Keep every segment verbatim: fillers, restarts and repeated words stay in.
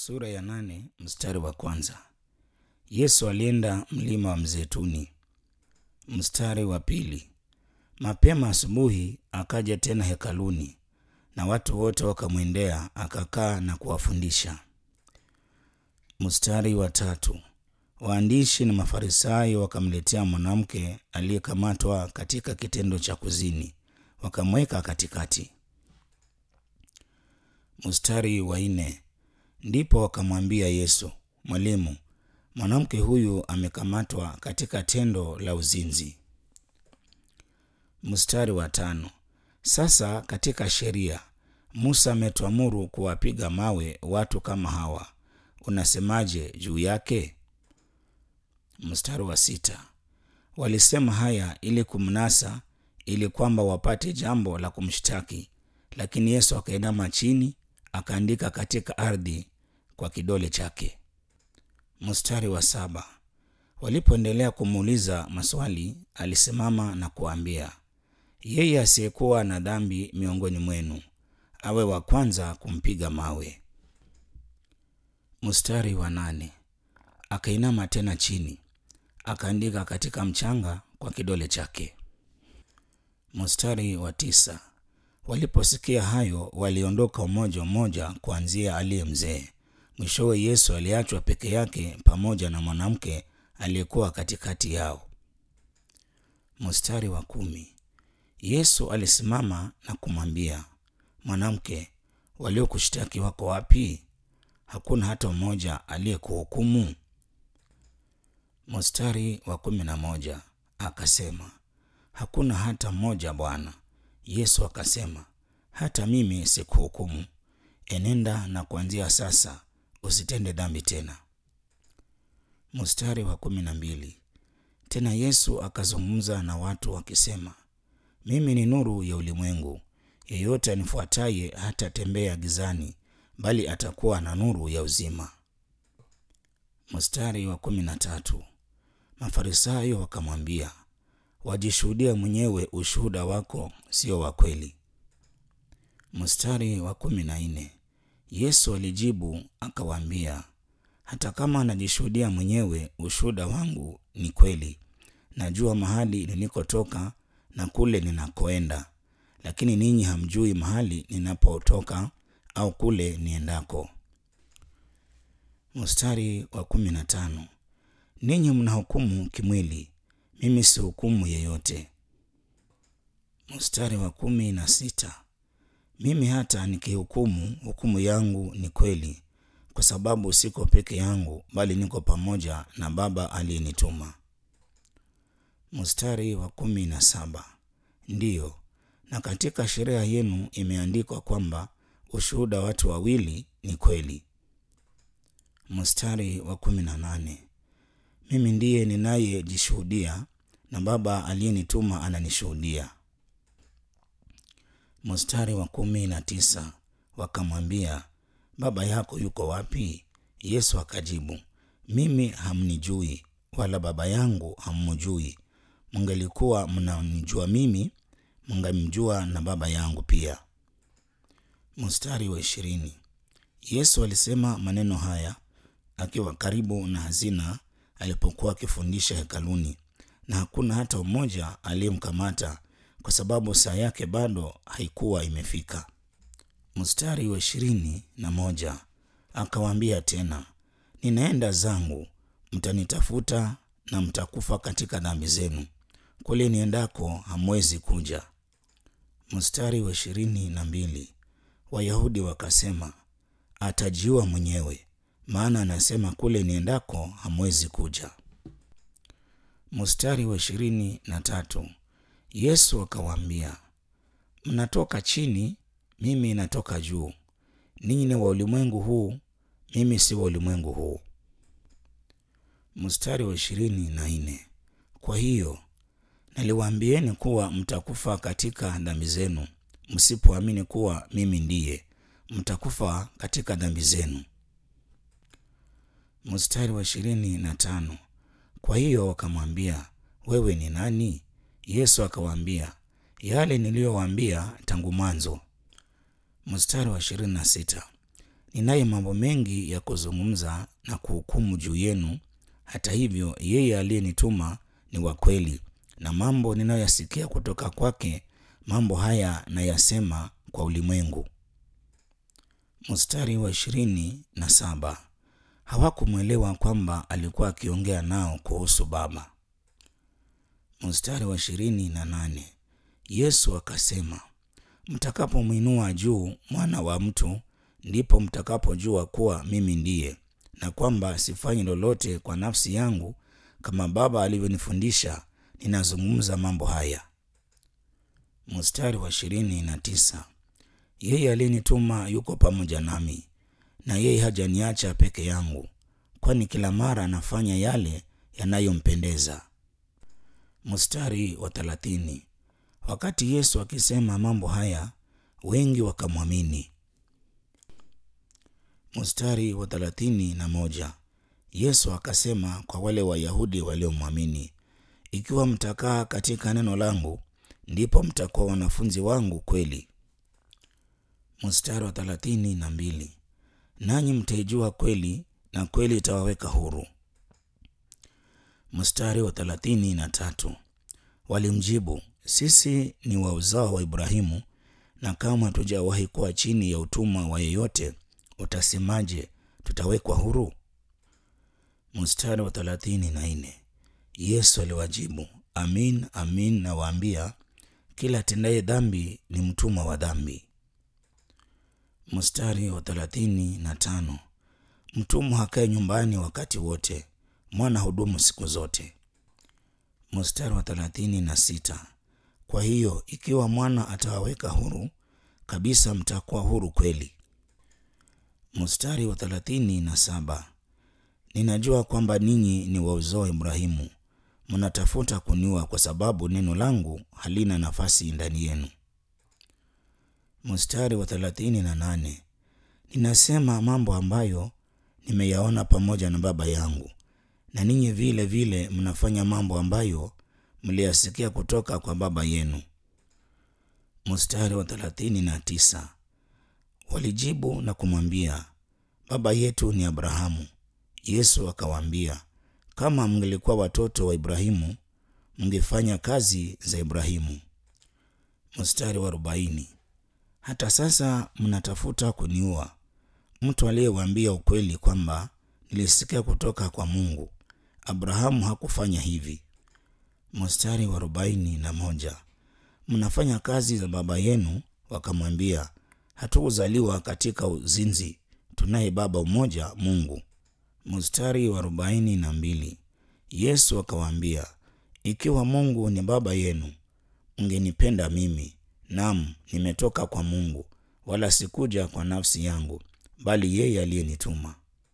Sura ya nane mstari wa kwanza. Yesu alienda mlima wa Mzeituni. Mstari wa pili. Mapema asubuhi akaja tena hekaluni, na watu wote wakamwendea, akakaa na kuwafundisha. Mstari wa tatu. Waandishi na Mafarisayo wakamletea mwanamke aliyekamatwa katika kitendo cha kuzini, wakamweka katikati. Mstari wa nne. Ndipo wakamwambia Yesu, Mwalimu, mwanamke huyu amekamatwa katika tendo la uzinzi. Mstari wa tano. Sasa katika sheria Musa ametuamuru kuwapiga mawe watu kama hawa. Unasemaje juu yake? Mstari wa sita. Walisema haya ili kumnasa, ili kwamba wapate jambo la kumshtaki. Lakini Yesu akainama chini, akaandika katika ardhi kwa kidole chake. Mstari wa saba. Walipoendelea kumuuliza maswali, alisimama na kuambia, yeye asiyekuwa na dhambi miongoni mwenu awe wa kwanza kumpiga mawe. Mstari wa nane. Akainama tena chini, akaandika katika mchanga kwa kidole chake. Mstari wa tisa. Waliposikia hayo, waliondoka mmoja mmoja, kuanzia aliye mzee. Mwishowe Yesu aliachwa peke yake pamoja na mwanamke aliyekuwa katikati yao. Mstari wa kumi. Yesu alisimama na kumwambia, Mwanamke, waliokushtaki wako wapi? Hakuna hata mmoja aliyekuhukumu? Mstari wa kumi na moja. Akasema, hakuna hata mmoja, Bwana. Yesu akasema, hata mimi sikuhukumu. Enenda, na kuanzia sasa usitende dhambi tena. Mstari wa kumi na mbili. Tena Yesu akazungumza na watu akisema, mimi ni nuru ya ulimwengu. Yeyote anifuataye hatatembea gizani, bali atakuwa na nuru ya uzima. Mstari wa kumi na tatu. Mafarisayo wakamwambia, wajishuhudia mwenyewe, ushuhuda wako sio wa kweli. Mstari wa kumi na nne. Yesu alijibu akawaambia, hata kama najishuhudia mwenyewe, ushuhuda wangu ni kweli. Najua mahali nilikotoka na kule ninakoenda, lakini ninyi hamjui mahali ninapotoka au kule niendako. Mstari wa kumi na tano. Ninyi mnahukumu kimwili, mimi sihukumu yeyote. Mstari wa kumi na sita. Mimi hata nikihukumu, hukumu yangu ni kweli, kwa sababu siko peke yangu, bali niko pamoja na Baba aliyenituma. Mstari wa kumi na saba. Ndiyo, na katika sheria yenu imeandikwa kwamba ushuhuda watu wawili ni kweli. Mstari wa kumi na nane. Mimi ndiye ninayejishuhudia, na Baba aliyenituma ananishuhudia. Mstari wa kumi na tisa. Wakamwambia, baba yako yuko wapi? Yesu akajibu, mimi hamnijui, wala Baba yangu hammjui. Mngelikuwa mnanijua mimi, mngemjua na Baba yangu pia. Mstari wa ishirini. Yesu alisema maneno haya akiwa karibu na hazina, alipokuwa akifundisha hekaluni, na hakuna hata mmoja aliyemkamata, kwa sababu saa yake bado haikuwa imefika. Mstari wa ishirini na moja. Akawaambia tena, ninaenda zangu, mtanitafuta na mtakufa katika dhambi zenu. Kule niendako hamwezi kuja. Mstari wa ishirini na mbili. Wayahudi wakasema, atajiua mwenyewe, maana anasema kule niendako hamwezi kuja. Mstari wa ishirini na tatu. Yesu akawaambia, mnatoka chini, mimi natoka juu. Ninyi ni wa ulimwengu huu, mimi si wa ulimwengu huu. Mstari wa ishirini na nne. Kwa hiyo naliwaambieni kuwa mtakufa katika dhambi zenu. Msipoamini kuwa mimi ndiye, mtakufa katika dhambi zenu. Mstari wa ishirini na tano. Kwa hiyo wakamwambia, wewe ni nani? Yesu akawaambia, yale niliyowaambia tangu mwanzo. Mstari wa ishirini na sita. Ninaye mambo mengi ya kuzungumza na kuhukumu juu yenu. Hata hivyo, yeye aliyenituma ni wa kweli, na mambo ninayoyasikia kutoka kwake, mambo haya nayasema kwa ulimwengu. Mstari wa ishirini na saba. Hawakumwelewa kwamba alikuwa akiongea nao kuhusu Baba. Mstari wa ishirini na nane. Yesu akasema, mtakapomwinua juu mwana wa mtu, ndipo mtakapojua kuwa mimi ndiye, na kwamba sifanyi lolote kwa nafsi yangu, kama Baba alivyonifundisha, ninazungumza mambo haya. Mstari wa ishirini na tisa. Yeye aliyenituma yuko pamoja nami, na yeye hajaniacha peke yangu, kwani kila mara anafanya yale yanayompendeza. Mstari wa thelathini. Wakati Yesu akisema mambo haya, wengi wakamwamini. Mstari wa thelathini na moja. Yesu akasema kwa wale Wayahudi waliomwamini, ikiwa mtakaa katika neno langu, ndipo mtakuwa wanafunzi wangu kweli. Mstari wa thelathini na mbili. Nanyi mtaijua kweli, na kweli itawaweka huru. Mstari wa thelathini na tatu. Walimjibu, sisi ni wa uzao wa Ibrahimu, na kama hatujawahi kuwa chini ya utumwa wa yeyote, utasemaje tutawekwa huru? Mstari wa thelathini na nne. Yesu aliwajibu, amin amin nawaambia, kila atendaye dhambi ni mtumwa wa dhambi. Mstari wa thelathini na tano. Mtumwa hakae nyumbani wakati wote, mwana hudumu siku zote. Mstari wa thelathini na sita. Kwa hiyo ikiwa mwana atawaweka huru kabisa, mtakuwa huru kweli. Mstari wa thelathini na saba. Ninajua kwamba ninyi ni wa uzao wa Ibrahimu, mnatafuta kuniua kwa sababu neno langu halina nafasi ndani yenu. Mstari wa thelathini na nane. Ninasema mambo ambayo nimeyaona pamoja na Baba yangu, na ninyi vile vile mnafanya mambo ambayo mliyasikia kutoka kwa baba yenu. Mstari wa thelathini na tisa. Walijibu na kumwambia, baba yetu ni Abrahamu. Yesu akawaambia, kama mngelikuwa watoto wa Ibrahimu, mngefanya kazi za Ibrahimu. Mstari wa arobaini. Hata sasa mnatafuta kuniua, mtu aliyewaambia ukweli kwamba nilisikia kutoka kwa Mungu. Abrahamu hakufanya hivi. Mstari wa arobaini na moja. Mnafanya kazi za baba yenu. Wakamwambia, hatukuzaliwa katika uzinzi, tunaye baba mmoja, Mungu. Mstari wa arobaini na mbili. Yesu akawaambia, ikiwa Mungu ni baba yenu, mngenipenda mimi, naam, nimetoka kwa Mungu, wala sikuja kwa nafsi yangu, bali yeye aliyenituma.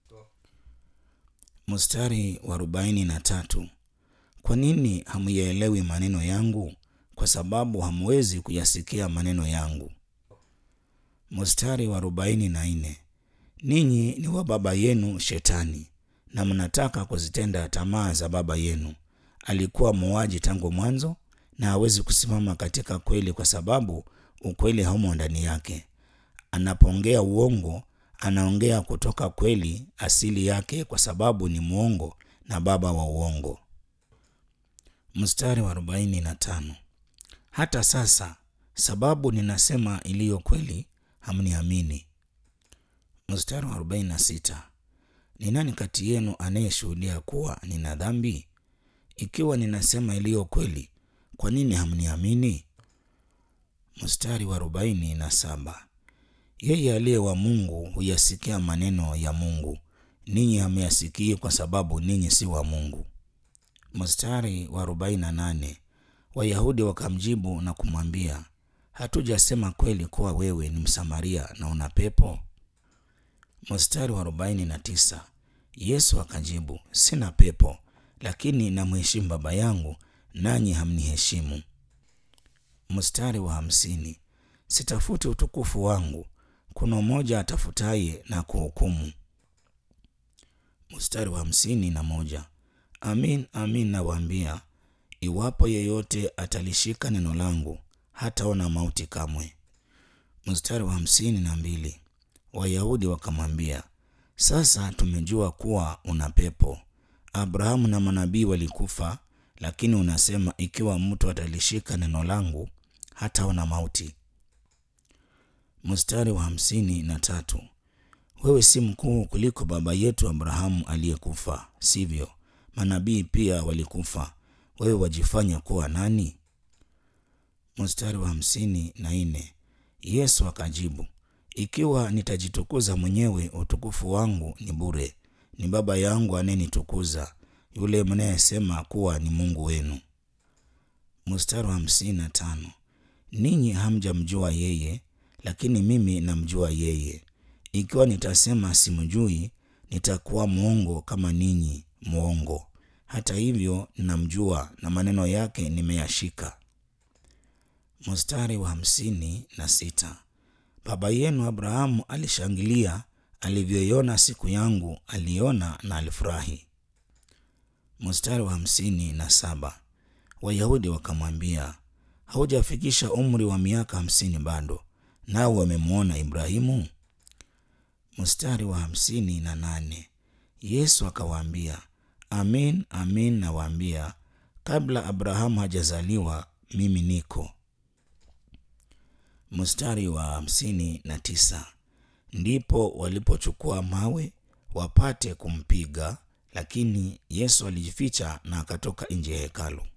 Mstari wa arobaini na tatu. Kwa nini hamuyaelewi maneno yangu? Kwa sababu hamwezi kuyasikia maneno yangu. Mstari wa arobaini na nne. Ninyi ni wa baba yenu Shetani, na mnataka kuzitenda tamaa za baba yenu. Alikuwa muuaji tangu mwanzo, na hawezi kusimama katika kweli kwa sababu ukweli haumo ndani yake. Anapoongea uongo, anaongea kutoka kweli asili yake, kwa sababu ni muongo na baba wa uongo. Mstari wa arobaini na tano. Hata sasa, sababu ninasema iliyo kweli, hamniamini. Mstari wa arobaini na sita. Ni nani kati yenu anayeshuhudia kuwa nina dhambi? Ikiwa ninasema iliyo kweli, kwa nini hamniamini? Mstari wa arobaini na saba. Yeye aliye wa Mungu huyasikia maneno ya Mungu, ninyi hamyasikii kwa sababu ninyi si wa Mungu. Mstari wa arobaini na nane. Wayahudi wakamjibu na kumwambia, hatujasema kweli kuwa wewe ni Msamaria na una pepo? Mstari wa arobaini na tisa. Yesu akajibu, sina pepo, lakini namheshimu baba yangu, nanyi hamniheshimu. Mstari wa hamsini. Sitafuti utukufu wangu, kuna mmoja atafutaye na kuhukumu. Mstari wa hamsini na moja. Amin, amin nawaambia, iwapo yeyote atalishika neno langu, hataona mauti kamwe. Mstari wa hamsini na mbili. Wayahudi wakamwambia, sasa tumejua kuwa una pepo. Abrahamu na manabii walikufa, lakini unasema ikiwa mtu atalishika neno langu hataona mauti. Mstari wa hamsini na tatu. Wewe si mkuu kuliko baba yetu Abrahamu aliyekufa, sivyo? Manabii pia walikufa. Wewe wajifanya kuwa nani? Mstari wa hamsini na nne. Yesu akajibu, ikiwa nitajitukuza mwenyewe, utukufu wangu ni bure. Ni Baba yangu anayenitukuza, yule mnayesema kuwa ni Mungu wenu. Mstari wa hamsini na tano. Ninyi hamjamjua yeye, lakini mimi namjua yeye. Ikiwa nitasema simjui, nitakuwa mwongo kama ninyi mwongo. Hata hivyo namjua, na maneno yake nimeyashika. Mstari wa hamsini na sita. Baba yenu Abrahamu alishangilia alivyoiona siku yangu, aliona na alifurahi. Mstari wa hamsini na saba. Wayahudi wakamwambia, haujafikisha umri wa miaka hamsini bado, nao wamemwona Ibrahimu? Mstari wa hamsini na nane. Yesu akawaambia, amin amin nawaambia, kabla Abrahamu hajazaliwa mimi niko. Mstari wa hamsini na tisa. Ndipo walipochukua mawe wapate kumpiga, lakini Yesu alijificha na akatoka nje ya hekalu.